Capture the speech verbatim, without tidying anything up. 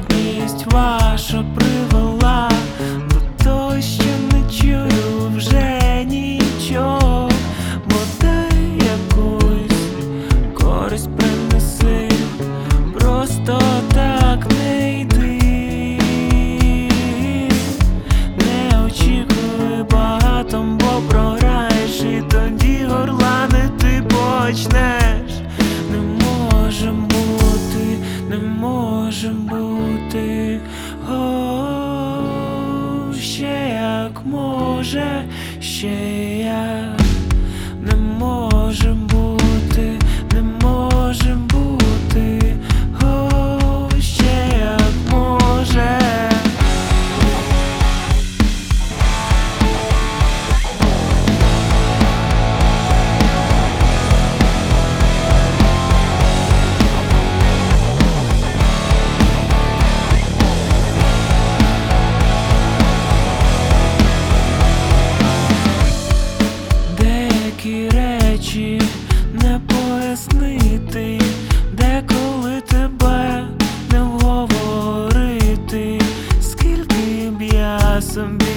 самотність ваша привела до того, що не чую вже нічого. Бо дай якусь користь принеси, просто так не йди. Не очікуй багато, бо програєш, і тоді горланити почнеш. Не може бути, не може бути, о, ще як може, ще як. Не може бути, не може бути, о, ще як може. Деякі речі не пояснити, деколи тебе не вговорити. Скільки б я собі